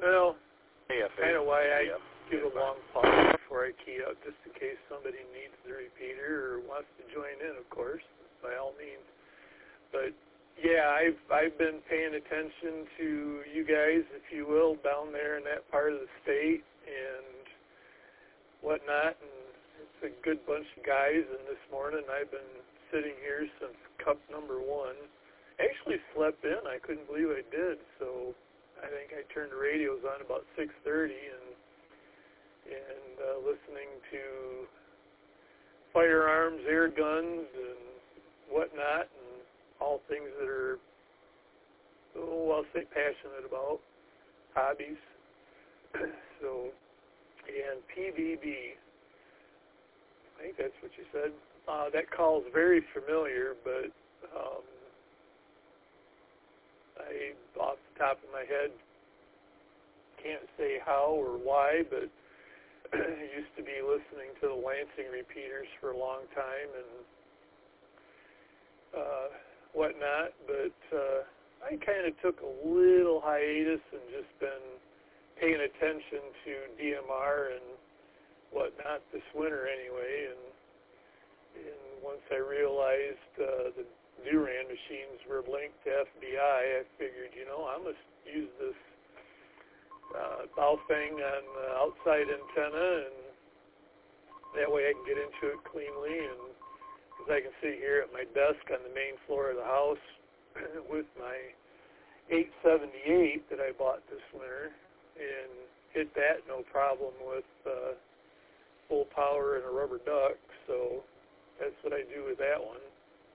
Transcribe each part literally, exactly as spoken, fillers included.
Well, A F A. kind of why I yeah. give a long pause before I key out, just in case somebody needs the repeater or wants to join in, of course, by all means. But yeah, I've I've been paying attention to you guys, if you will, down there in that part of the state and whatnot, and it's a good bunch of guys. And this morning I've been sitting here since cup number one. Actually slept in. I couldn't believe I did. So I think I turned the radios on about six thirty and and uh, listening to firearms, air guns, and whatnot, and all things that are, oh, I'll say passionate about, hobbies. So, and P V B, I think that's what you said. Uh, that call is very familiar, but um, I, off the top of my head, can't say how or why, but I used to be listening to the Lansing repeaters for a long time and uh, whatnot, but uh, I kind of took a little hiatus and just been paying attention to D M R and whatnot this winter anyway, and, and once I realized uh, the Duran machines were linked to F B I, I figured, you know, I must use this uh, Baofeng on the outside antenna, and that way I can get into it cleanly, and because I can sit here at my desk on the main floor of the house with my eight seventy-eight that I bought this winter and hit that no problem with uh, full power and a rubber duck, so that's what I do with that one.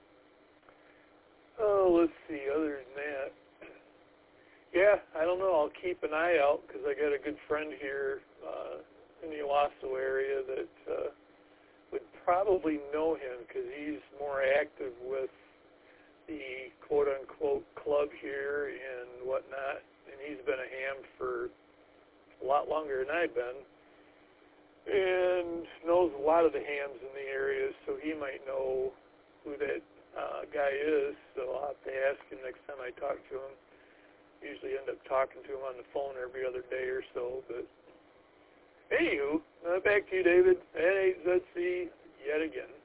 Oh, let's see, other than that, yeah, I don't know, I'll keep an eye out because I got a good friend here uh, in the Owasso area that uh, would probably know him because he's more active with the quote-unquote club here and whatnot, and he's been a ham for a lot longer than I've been and knows a lot of the hams in the area, so he might know who that uh, guy is, so I'll have to ask him next time I talk to him. Usually end up talking to him on the phone every other day or so, but anywho, uh, back to you, David, N eight Z C yet again.